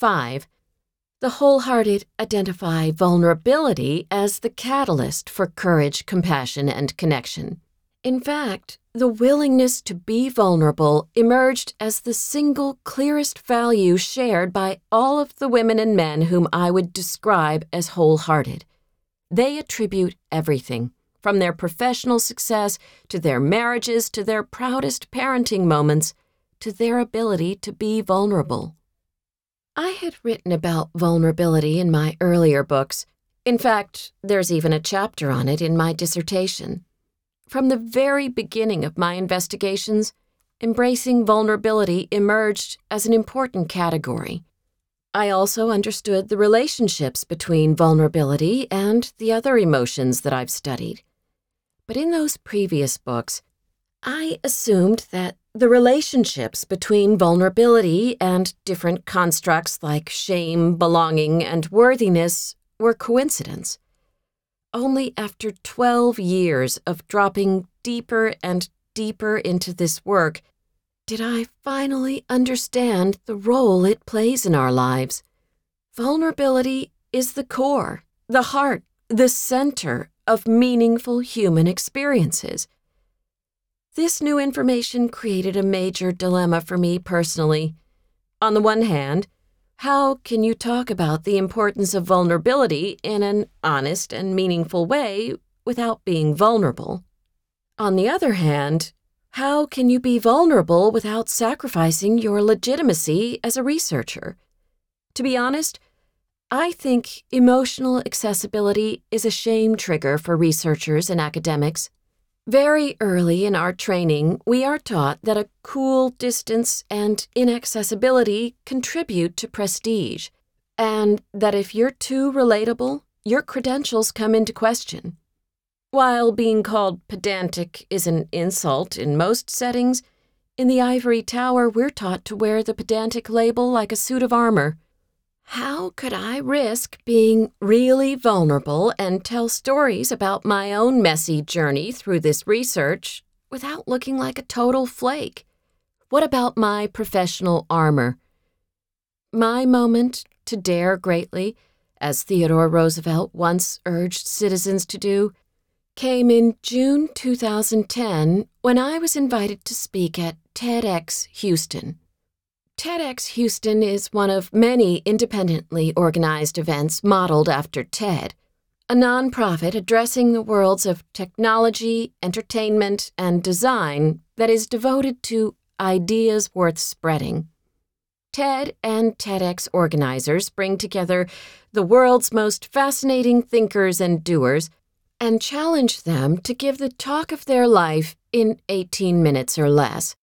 5. The wholehearted identify vulnerability as the catalyst for courage, compassion, and connection. In fact, the willingness to be vulnerable emerged as the single clearest value shared by all of the women and men whom I would describe as wholehearted. They attribute everything, from their professional success to their marriages to their proudest parenting moments, to their ability to be vulnerable. I had written about vulnerability in my earlier books. In fact, there's even a chapter on it in my dissertation. From the very beginning of my investigations, embracing vulnerability emerged as an important category. I also understood the relationships between vulnerability and the other emotions that I've studied. But in those previous books, I assumed that the relationships between vulnerability and different constructs like shame, belonging, and worthiness were coincidence. Only after 12 years of dropping deeper and deeper into this work did I finally understand the role it plays in our lives. Vulnerability is the core, the heart, the center of meaningful human experiences. This new information created a major dilemma for me personally. On the one hand, how can you talk about the importance of vulnerability in an honest and meaningful way without being vulnerable? On the other hand, how can you be vulnerable without sacrificing your legitimacy as a researcher? To be honest, I think emotional accessibility is a shame trigger for researchers and academics. Very early in our training, we are taught that a cool distance and inaccessibility contribute to prestige, and that if you're too relatable, your credentials come into question. While being called pedantic is an insult in most settings, in the ivory tower we're taught to wear the pedantic label like a suit of armor. How could I risk being really vulnerable and tell stories about my own messy journey through this research without looking like a total flake? What about my professional armor? My moment to dare greatly, as Theodore Roosevelt once urged citizens to do, came in June 2010 when I was invited to speak at TEDx Houston. TEDx Houston is one of many independently organized events modeled after TED, a nonprofit addressing the worlds of technology, entertainment, and design that is devoted to ideas worth spreading. TED and TEDx organizers bring together the world's most fascinating thinkers and doers and challenge them to give the talk of their life in 18 minutes or less.